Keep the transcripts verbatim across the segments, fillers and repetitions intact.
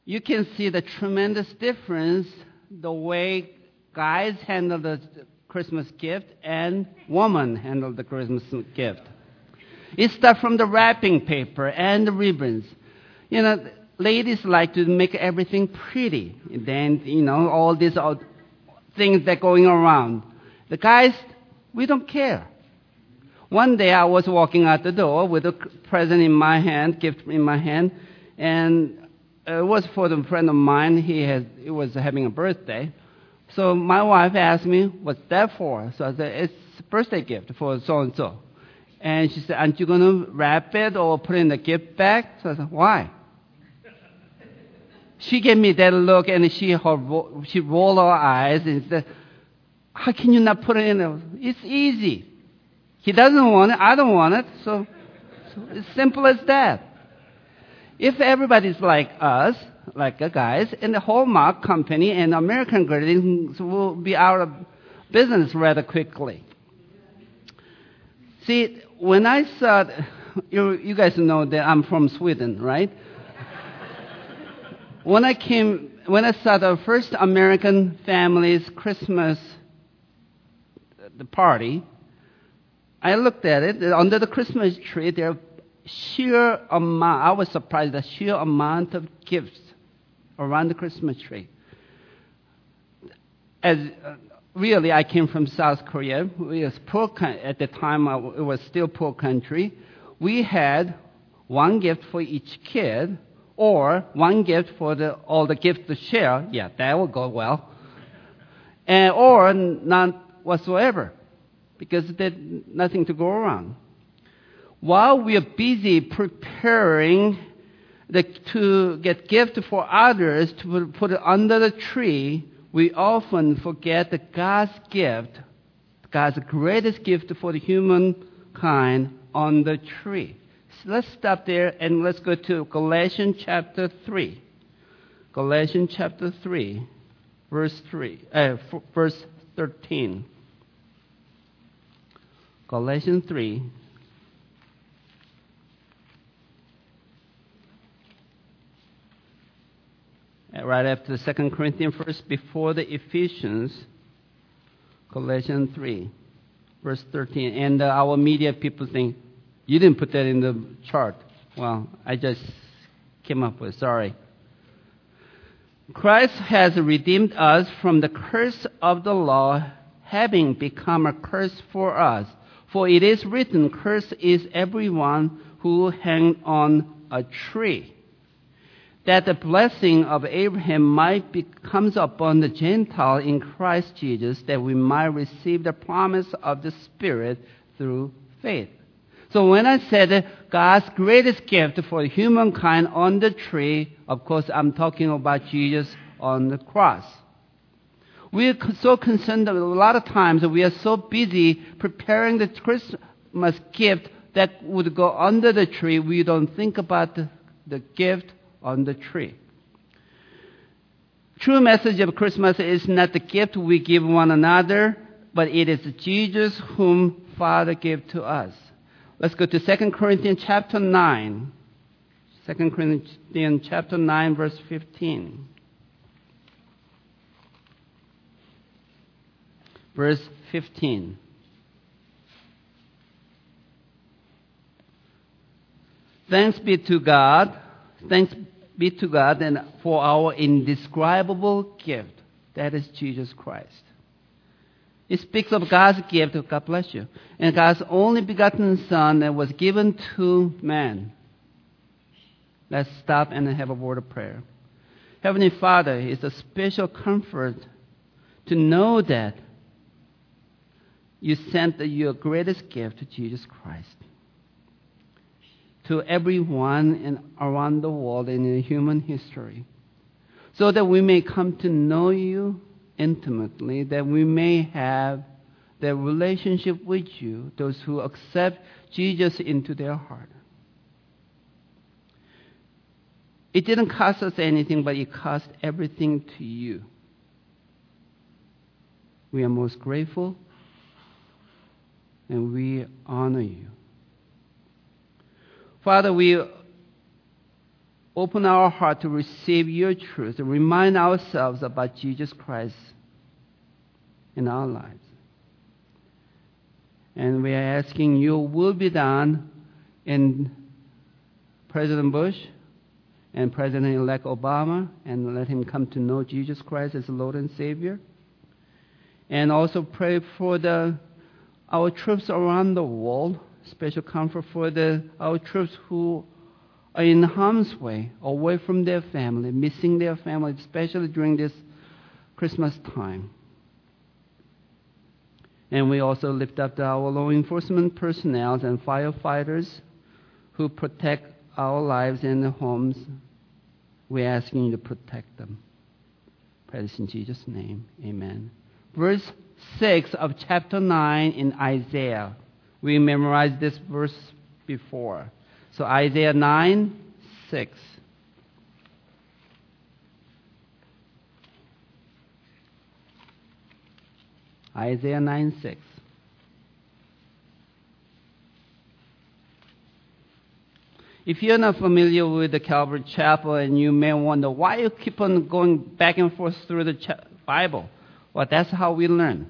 you can see the tremendous difference the way guys handle the Christmas gift and women handle the Christmas gift. It starts from the wrapping paper and the ribbons. You know, ladies like to make everything pretty. And then, you know, all these all things that are going around. The guys, we don't care. One day I was walking out the door with a present in my hand, gift in my hand, and it was for a friend of mine. He had, he was having a birthday. So my wife asked me, what's that for? So I said, it's a birthday gift for so-and-so. And she said, aren't you going to wrap it or put it in the gift bag? So I said, why? She gave me that look, and she her, she rolled her eyes and said, how can you not put it in there? It's easy. He doesn't want it. I don't want it. So, so it's simple as that. If everybody's like us, like the guys, and the Hallmark Company and American Greetings will be out of business rather quickly. See, when I saw, you, you guys know that I'm from Sweden, right? When I came, when I saw the first American family's Christmas the party, I looked at it. Under the Christmas tree, there are sheer amount. I was surprised the sheer amount of gifts around the Christmas tree. As uh, really, I came from South Korea. We was poor at the time. Uh, it was still poor country. We had one gift for each kid, or one gift for the all the gifts to share. Yeah, that would go well. And or none whatsoever, because there's nothing to go around. While we are busy preparing the, to get gift for others to put it under the tree, we often forget that God's gift, God's greatest gift for the humankind on the tree. So let's stop there and let's go to Galatians chapter three. Galatians chapter three, verse three, uh, verse thirteen. Galatians three. Right after the Second Corinthians verse, before the Ephesians, Galatians three, verse thirteen. And uh, our media people think, you didn't put that in the chart. Well, I just came up with, sorry. Christ has redeemed us from the curse of the law, having become a curse for us. For it is written, cursed is everyone who hangs on a tree, that the blessing of Abraham might be, comes upon the Gentile in Christ Jesus, that we might receive the promise of the Spirit through faith. So when I said God's greatest gift for humankind on the tree, of course I'm talking about Jesus on the cross. We are so concerned that a lot of times we are so busy preparing the Christmas gift that would go under the tree, we don't think about the, the gift on the tree. True message of Christmas is not the gift we give one another, but it is Jesus whom Father gave to us. Let's go to Second Corinthians chapter nine. Second Corinthians chapter nine, verse fifteen. Verse fifteen. Thanks be to God. Thanks be to God and for our indescribable gift. That is Jesus Christ. It speaks of God's gift. God bless you. And God's only begotten Son that was given to man. Let's stop and have a word of prayer. Heavenly Father, it's a special comfort to know that you sent your greatest gift, Jesus Christ, to everyone in, around the world and in human history, so that we may come to know you intimately, that we may have the relationship with you, those who accept Jesus into their heart. It didn't cost us anything, but it cost everything to you. We are most grateful, and we honor you. Father, we open our heart to receive your truth, to remind ourselves about Jesus Christ in our lives. And we are asking your will be done in President Bush and President-elect Obama, and let him come to know Jesus Christ as Lord and Savior. And also pray for the our troops around the world, special comfort for the our troops who are in harm's way, away from their family, missing their family, especially during this Christmas time. And we also lift up our law enforcement personnel and firefighters who protect our lives and homes. We're asking you to protect them. Praise in Jesus' name. Amen. Verse six of chapter nine in Isaiah. We memorized this verse before. So Isaiah nine, six. Isaiah nine, six. If you're not familiar with the Calvary Chapel and you may wonder why you keep on going back and forth through the cha- Bible, well, that's how we learn.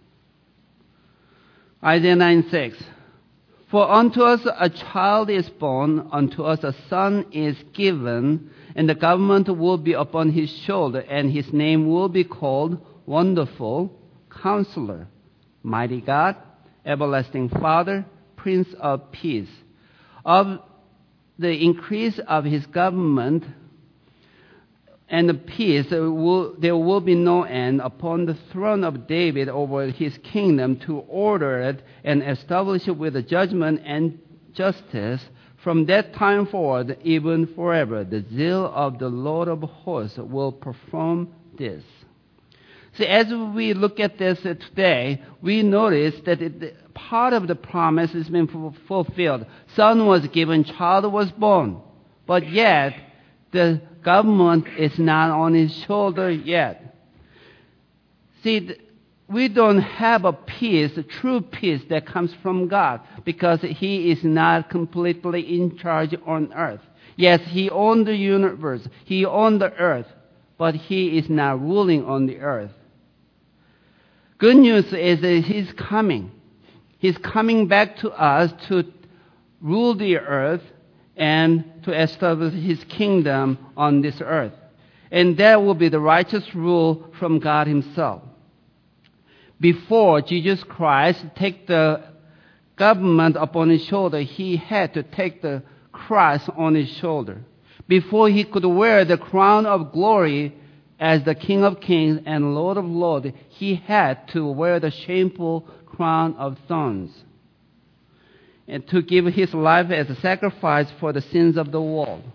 Isaiah nine, six. For unto us a child is born, unto us a son is given, and the government will be upon his shoulder, and his name will be called Wonderful, Counselor, Mighty God, Everlasting Father, Prince of Peace. Of the increase of his government and the peace, there will, there will be no end upon the throne of David over his kingdom, to order it and establish it with judgment and justice from that time forward, even forever. The zeal of the Lord of hosts will perform this. See, as we look at this today, we notice that it, part of the promise has been fulfilled. Son was given, child was born, but yet the government is not on his shoulder yet. See, we don't have a peace, a true peace that comes from God, because he is not completely in charge on earth. Yes, he owns the universe, he owns the earth, but he is not ruling on the earth. Good news is that he's coming. He's coming back to us to rule the earth and to establish his kingdom on this earth. And that will be the righteous rule from God himself. Before Jesus Christ take the government upon his shoulder, he had to take the cross on his shoulder. Before he could wear the crown of glory as the King of Kings and Lord of Lords, he had to wear the shameful crown of thorns, and to give his life as a sacrifice for the sins of the world.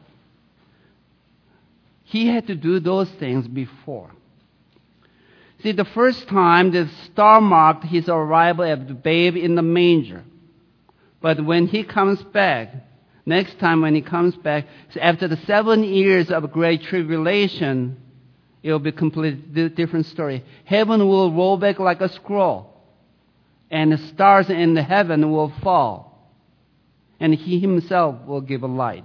He had to do those things before. See, the first time the star marked his arrival as the babe in the manger. But when he comes back, next time when he comes back, after the seven years of great tribulation, it will be a completely different story. Heaven will roll back like a scroll, and the stars in the heaven will fall, and he himself will give a light,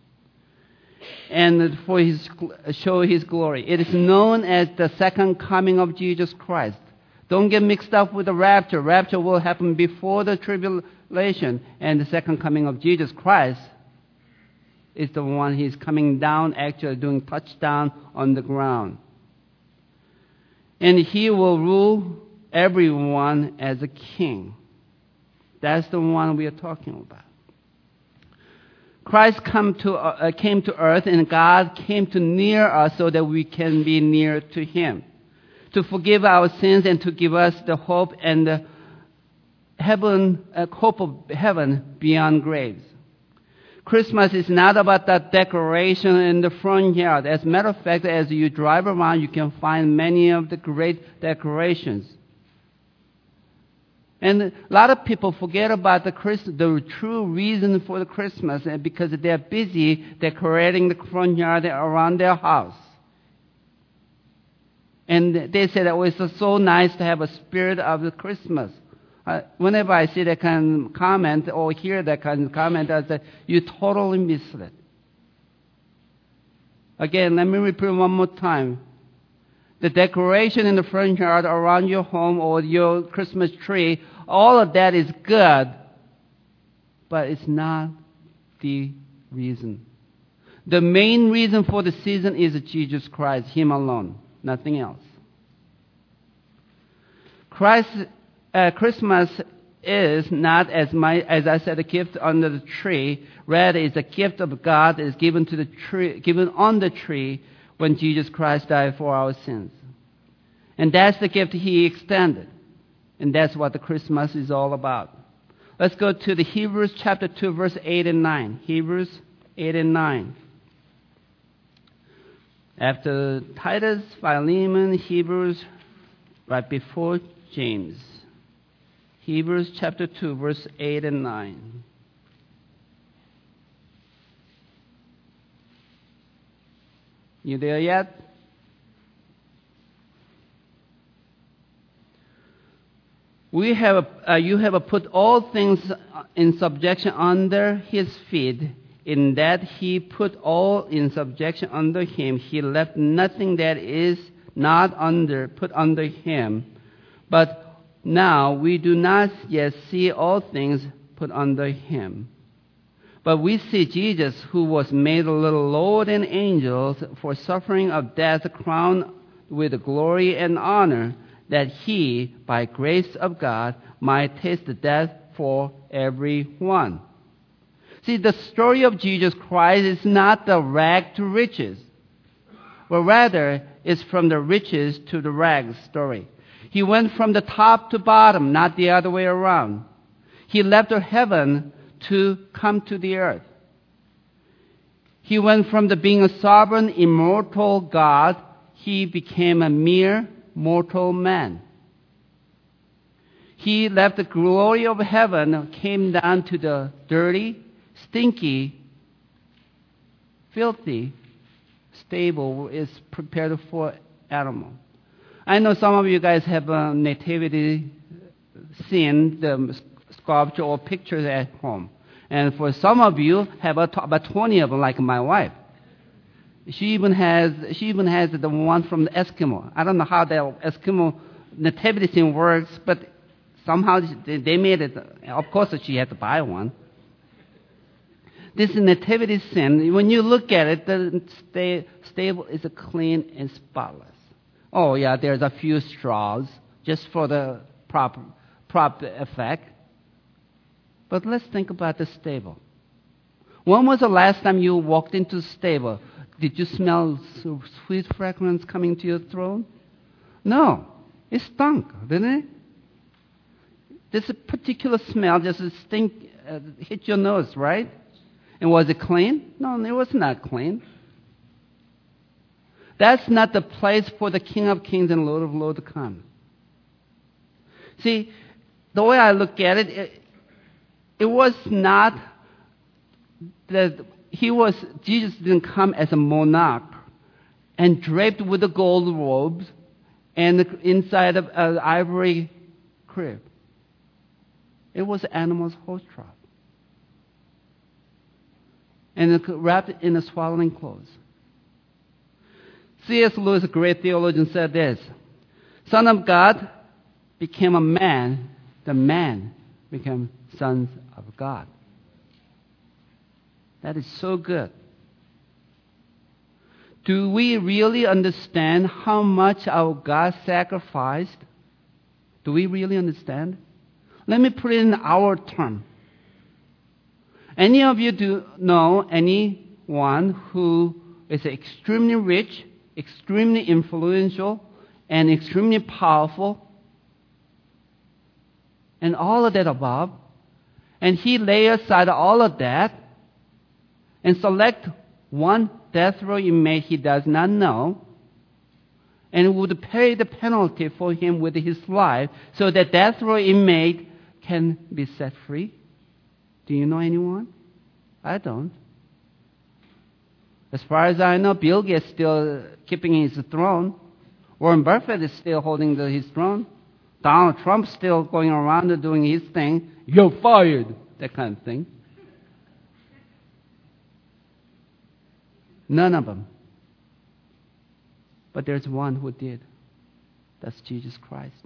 and for his show his glory. It is known as the second coming of Jesus Christ. Don't get mixed up with the rapture. Rapture will happen before the tribulation, and the second coming of Jesus Christ is the one he's coming down, actually doing touchdown on the ground. And he will rule everyone as a king. That's the one we are talking about. Christ come to, uh, came to earth, and God came to near us so that we can be near to him, to forgive our sins and to give us the hope and the heaven, uh, hope of heaven beyond graves. Christmas is not about that decoration in the front yard. As a matter of fact, as you drive around, you can find many of the great decorations. And a lot of people forget about the Christ, the true reason for the Christmas, because they're busy decorating the front yard around their house. And they say that oh, it's so nice to have a spirit of the Christmas. Uh, whenever I see that kind of comment or hear that kind of comment, I say, you totally miss it. Again, let me repeat one more time. The decoration in the front yard around your home or your Christmas tree, all of that is good, but it's not the reason. The main reason for the season is Jesus Christ, Him alone, nothing else. Christ, uh, Christmas is not, as my as I said, a gift under the tree. Rather, it's a gift of God that is given to the tree, given on the tree when Jesus Christ died for our sins. And that's the gift He extended. And that's what the Christmas is all about. Let's go to the Hebrews chapter two, verse eight and nine. Hebrews eight and nine. After Titus, Philemon, Hebrews, right before James. Hebrews chapter two, verse eight and nine. You there yet? We have, uh, you have put all things in subjection under His feet. In that He put all in subjection under Him, He left nothing that is not under put under Him. But now we do not yet see all things put under Him. But we see Jesus, who was made a little lower than angels, for suffering of death, crowned with glory and honor, that He, by grace of God, might taste the death for everyone. See, the story of Jesus Christ is not the rag to riches, but rather is from the riches to the rags story. He went from the top to bottom, not the other way around. He left heaven to come to the earth. He went from the being a sovereign, immortal God, He became a mere mortal man. He left the glory of heaven, came down to the dirty, stinky, filthy stable is prepared for animal. I know some of you guys have a nativity scene, the sculpture or pictures at home. And for some of you, have about twenty of them, like my wife. She even has she even has the one from the Eskimo. I don't know how the Eskimo nativity scene works, but somehow they made it. Of course, she had to buy one. This nativity scene, when you look at it, the stable is clean and spotless. Oh yeah, there's a few straws just for the prop prop effect. But let's think about the stable. When was the last time you walked into the stable? Did you smell sweet fragrance coming to your throat? No. It stunk, didn't it? This particular smell just stink, uh, hit your nose, right? And was it clean? No, it was not clean. That's not the place for the King of Kings and Lord of Lords to come. See, the way I look at it, it, it was not that he was, Jesus didn't come as a monarch and draped with the gold robes and inside of an ivory crib. It was animal's horse trough. And wrapped in a swaddling clothes. C S Lewis, a great theologian, said this: Son of God became a man, the man became sons of God. That is so good. Do we really understand how much our God sacrificed? Do we really understand? Let me put it in our term. Any of you do know anyone who is extremely rich, extremely influential, and extremely powerful, and all of that above, and he lay aside all of that and select one death row inmate he does not know, and would pay the penalty for him with his life so that death row inmate can be set free? Do you know anyone? I don't. As far as I know, Bill Gates is still keeping his throne. Warren Buffett is still holding the, his throne. Donald Trump's still going around and doing his thing. You're fired. That kind of thing. None of them. But there's one who did. That's Jesus Christ.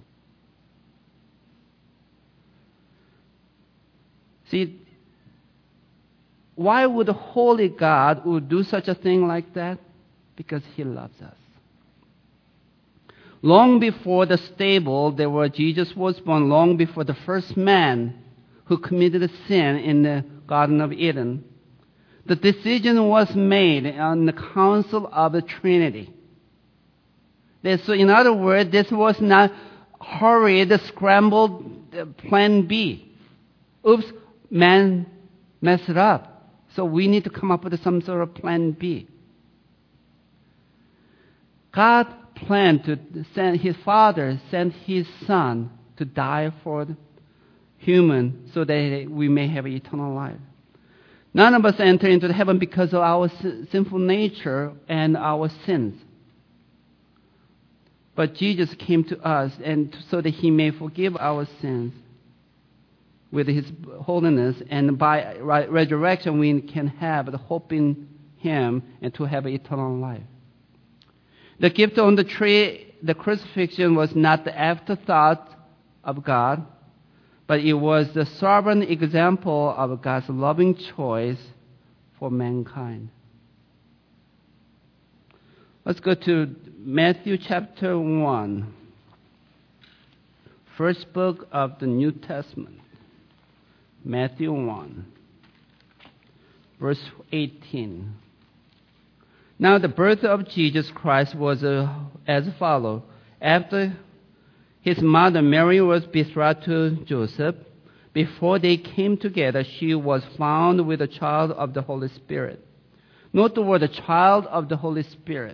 See, why would a holy God would do such a thing like that? Because he loves us. Long before the stable there where Jesus was born, long before the first man who committed a sin in the Garden of Eden, the decision was made on the council of the Trinity. So in other words, this was not hurried, scrambled plan B. Oops, man messed it up. So we need to come up with some sort of plan B. God planned to send his Father, sent his Son to die for the human so that we may have eternal life. None of us enter into heaven because of our sinful nature and our sins. But Jesus came to us and so that he may forgive our sins with his holiness, and by resurrection we can have the hope in him and to have eternal life. The gift on the tree, the crucifixion, was not the afterthought of God, but it was the sovereign example of God's loving choice for mankind. Let's go to Matthew chapter one, first book of the New Testament. Matthew one, verse eighteen. Now the birth of Jesus Christ was uh, as follows. After his mother Mary was betrothed to Joseph, before they came together, she was found with a child of the Holy Spirit. Note the word, a child of the Holy Spirit.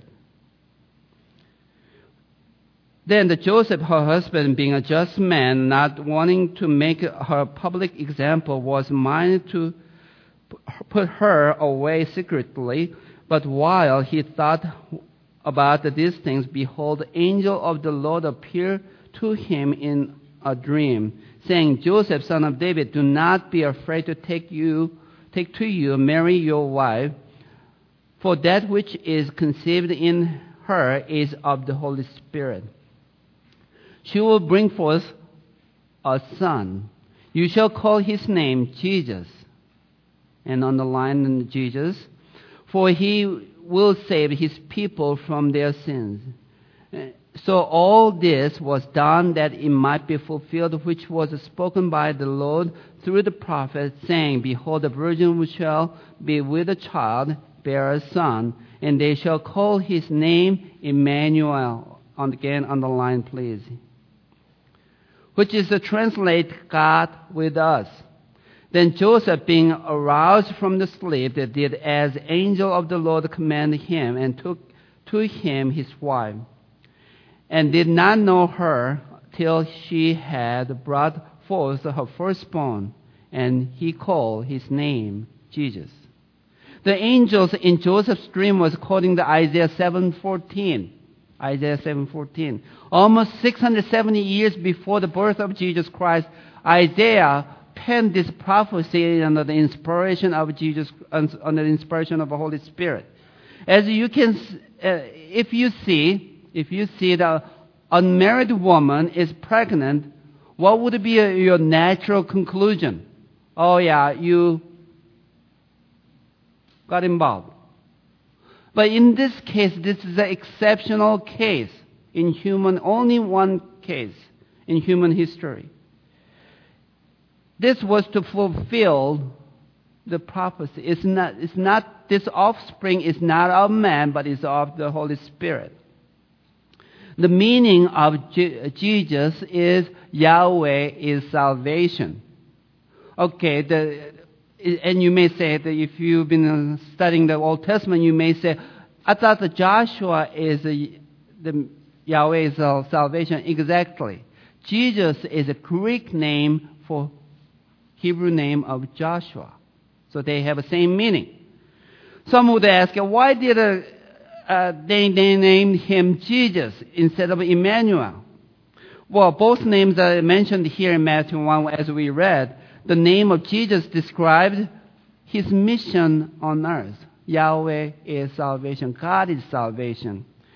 Then the Joseph, her husband, being a just man, not wanting to make her public example, was minded to put her away secretly. But while he thought about these things, behold, the angel of the Lord appeared to him in a dream, saying, Joseph, son of David, do not be afraid to take you, take to you Mary your wife, for that which is conceived in her is of the Holy Spirit. She will bring forth a son. You shall call his name Jesus. And underline Jesus. For he will save his people from their sins. So all this was done that it might be fulfilled, which was spoken by the Lord through the prophet, saying, Behold, the virgin shall be with a child, bear a son, and they shall call his name Emmanuel. And again, underline, please. Which is to translate God with us. Then Joseph, being aroused from the sleep, did as the angel of the Lord commanded him, and took to him his wife, and did not know her till she had brought forth her firstborn, and he called his name Jesus. The angels in Joseph's dream was quoting the Isaiah seven fourteen. Isaiah seven fourteen. Almost six hundred seventy years before the birth of Jesus Christ, Isaiah penned this prophecy under the inspiration of Jesus, under the inspiration of the Holy Spirit. As you can, uh, if you see, if you see the unmarried woman is pregnant, what would be a, your natural conclusion? Oh yeah, you got involved. But in this case, this is an exceptional case in human, only one case in human history. This was to fulfill the prophecy. It's not, it's not, this offspring is not of man, but is of the Holy Spirit. The meaning of Je- Jesus is Yahweh is salvation. Okay, the, and you may say that if you've been studying the Old Testament, you may say, I thought that Joshua is a, the Yahweh is salvation. Exactly. Jesus is a Greek name for Hebrew name of Joshua. So they have the same meaning. Some would ask, why did uh, uh, they, they name him Jesus instead of Emmanuel? Well, both names are mentioned here in Matthew one as we read. The name of Jesus described his mission on earth. Yahweh is salvation. God is salvation.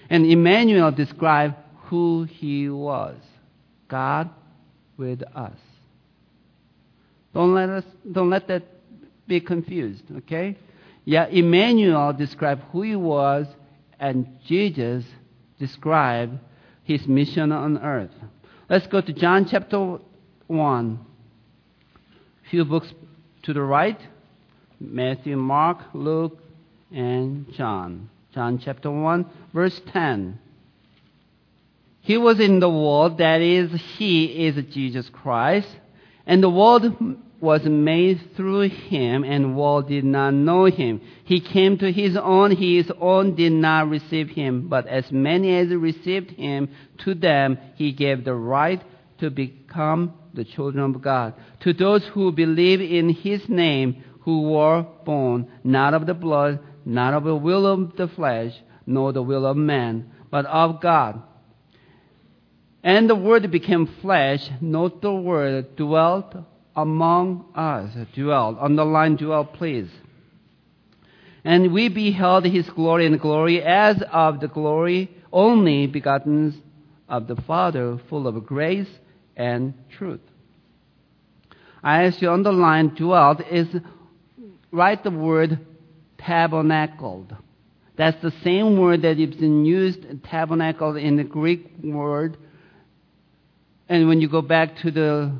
And Emmanuel described who he was. God with us. Don't let us, don't let that be confused, okay? Yeah, Emmanuel described who he was, and Jesus described his mission on earth. Let's go to John chapter one. Few books to the right. Matthew, Mark, Luke, and John. John chapter one, verse ten. He was in the world, that is, he is Jesus Christ, and the world was made through him, and the world did not know him. He came to his own, his own did not receive him, but as many as received him, to them he gave the right to become the children of God. To those who believe in his name, who were born not of the blood, not of the will of the flesh, nor the will of man, but of God. And the Word became flesh, note the word, dwelt among us. Dwelt. Underline dwelt, please. And we beheld his glory, and glory as of the glory only begotten of the Father, full of grace and truth. I ask you underline dwelt is write the word tabernacled. That's the same word that is used, tabernacle, in the Greek word. And when you go back to the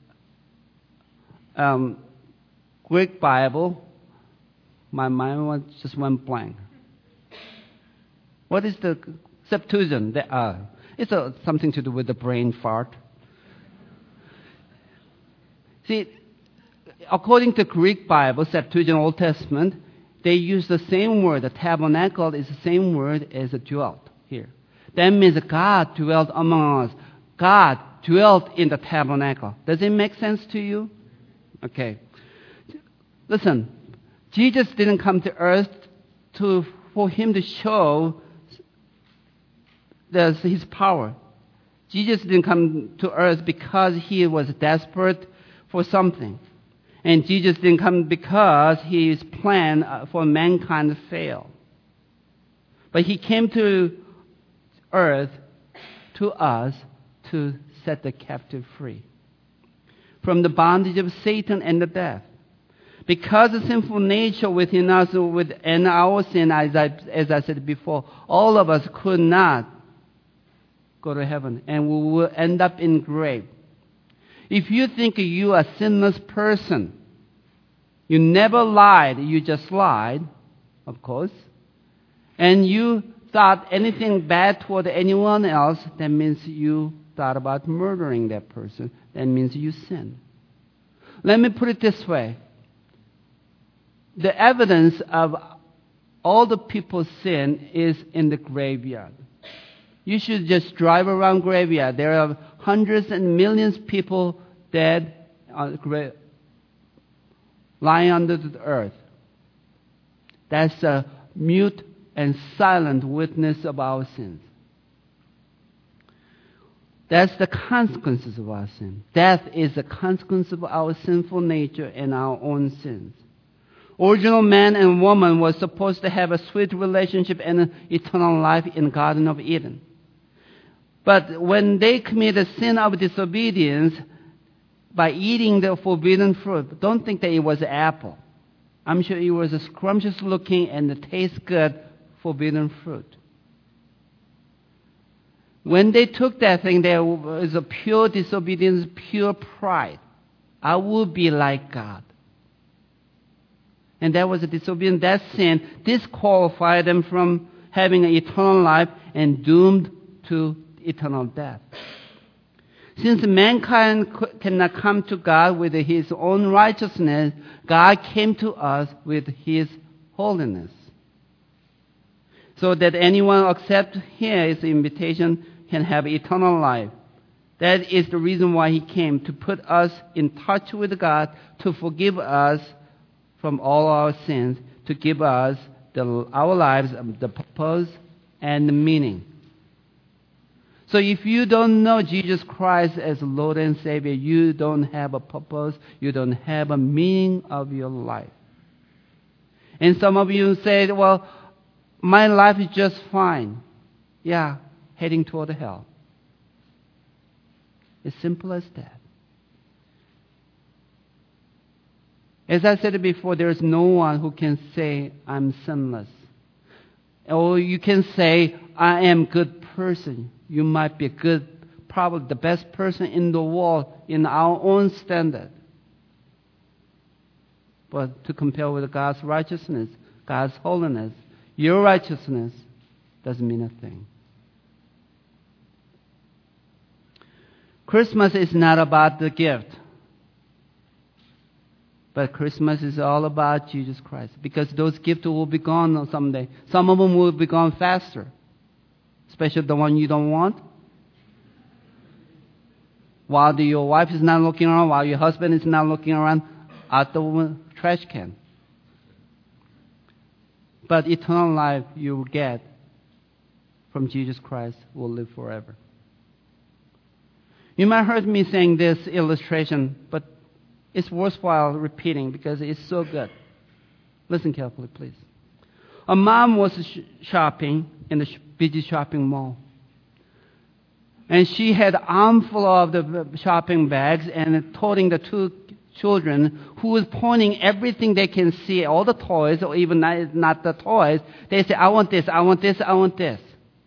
um, Greek Bible, my mind was just went blank. What is the Septuagint? The, uh, it's a, something to do with the brain fart. See, according to Greek Bible, Septuagint Old Testament, they use the same word. The tabernacle is the same word as a dwelt here. That means God dwelt among us. God dwelt in the tabernacle. Does it make sense to you? Okay. Listen, Jesus didn't come to earth to for him to show the, his power. Jesus didn't come to earth because he was desperate for something. And Jesus didn't come because his plan for mankind failed. But he came to earth, to us, to set the captive free from the bondage of Satan and the death. Because the sinful nature within us with, and our sin, as I, as I said before, all of us could not go to heaven, and we will end up in grave. If you think you are a sinless person, you never lied, you just lied, of course, and you thought anything bad toward anyone else, that means you thought about murdering that person. That means you sin. Let me put it this way. The evidence of all the people's sin is in the graveyard. You should just drive around graveyard. There are hundreds and millions of people dead, on gra- lying under the earth. That's a mute and silent witness of our sins. That's the consequences of our sin. Death is the consequence of our sinful nature and our own sins. Original man and woman were supposed to have a sweet relationship and an eternal life in the Garden of Eden. But when they committed sin of disobedience by eating the forbidden fruit, don't think that it was an apple. I'm sure it was a scrumptious looking and tastes good forbidden fruit. When they took that thing, there was a pure disobedience, pure pride. I will be like God. And that was a disobedience. That sin disqualified them from having an eternal life and doomed to eternal death. Since mankind cannot come to God with his own righteousness, God came to us with his holiness. So that anyone accept his invitation can have eternal life. That is the reason why he came, to put us in touch with God, to forgive us from all our sins, to give us the, our lives the purpose and the meaning. So if you don't know Jesus Christ as Lord and Savior, you don't have a purpose, you don't have a meaning of your life. And some of you say, well, my life is just fine. yeah, heading toward hell. It's simple as that. As I said before, there is no one who can say, I'm sinless. Or you can say, I am a good person. You might be a good, probably the best person in the world in our own standard. But to compare with God's righteousness, God's holiness, your righteousness doesn't mean a thing. Christmas is not about the gift. But Christmas is all about Jesus Christ. Because those gifts will be gone someday. Some of them will be gone faster. Especially the one you don't want. While the, your wife is not looking around, while your husband is not looking around, out the trash can. But eternal life you will get from Jesus Christ will live forever. You might have heard me saying this illustration, but it's worthwhile repeating because it's so good. Listen carefully, please. A mom was sh- shopping in the sh- busy shopping mall. And she had an armful of the shopping bags and toting the two children who was pointing everything they can see, all the toys, or even not, not the toys. They say, I want this, I want this, I want this.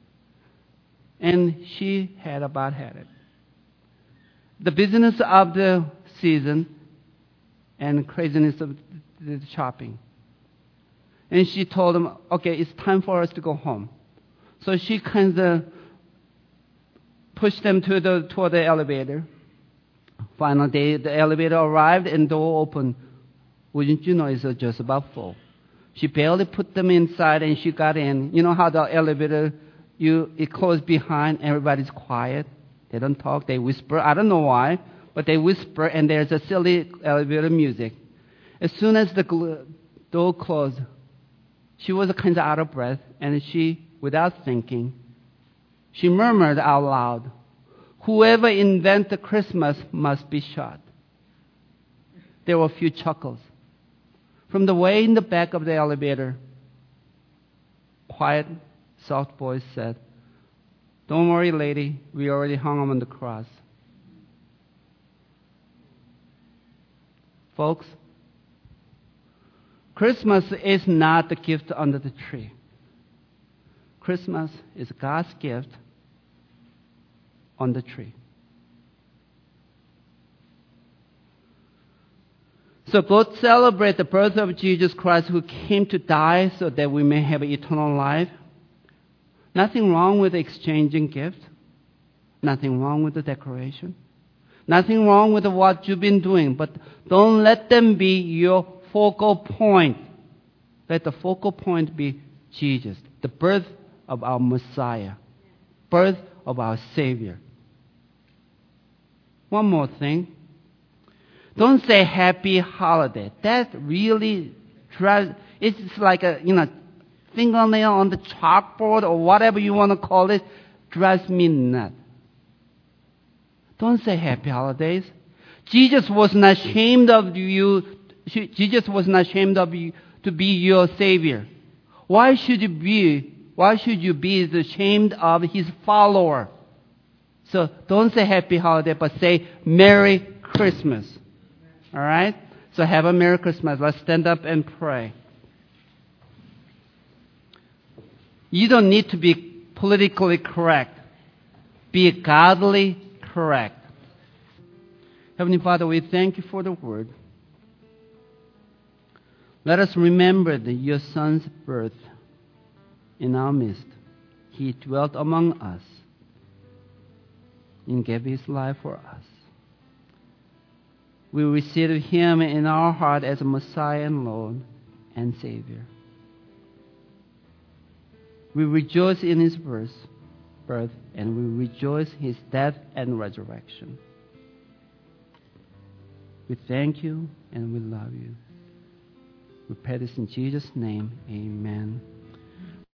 And she had about had it. The business of the season and craziness of the shopping. And she told them, okay, it's time for us to go home. So she kind of pushed them to the toward the elevator. Finally, they, the elevator arrived and door opened. Wouldn't you know it's just about full. She barely put them inside and she got in. You know how the elevator, you it closed behind, everybody's quiet. They don't talk, they whisper. I don't know why. But they whisper, and there's a silly elevator music. As soon as the gl- door closed, she was kind of out of breath, and she, without thinking, she murmured out loud, whoever invented Christmas must be shot. There were a few chuckles. From the way in the back of the elevator, quiet, soft voice said, don't worry, lady, we already hung him on the cross. Folks, Christmas is not the gift under the tree. Christmas is God's gift on the tree. So both celebrate the birth of Jesus Christ who came to die so that we may have eternal life. Nothing wrong with exchanging gifts. Nothing wrong with the decoration. Nothing wrong with what you've been doing, but don't let them be your focal point. Let the focal point be Jesus, the birth of our Messiah, birth of our Savior. One more thing. Don't say happy holiday. That really drives, it's like a, you know, fingernail on the chalkboard or whatever you want to call it, drives me nuts. Don't say happy holidays. Jesus was not ashamed of you. Jesus was not ashamed of you to be your Savior. Why should you be? Why should you be ashamed of His follower? So don't say happy holiday, but say Merry Christmas. All right? So have a Merry Christmas. Let's stand up and pray. You don't need to be politically correct. Be godly correct. Heavenly Father, we thank you for the word. Let us remember the, your Son's birth in our midst. He dwelt among us and gave His life for us. We receive Him in our heart as a Messiah and Lord and Savior. We rejoice in His birth, birth, and we rejoice His death and resurrection. We thank you and we love you. We pray this in Jesus' name. Amen.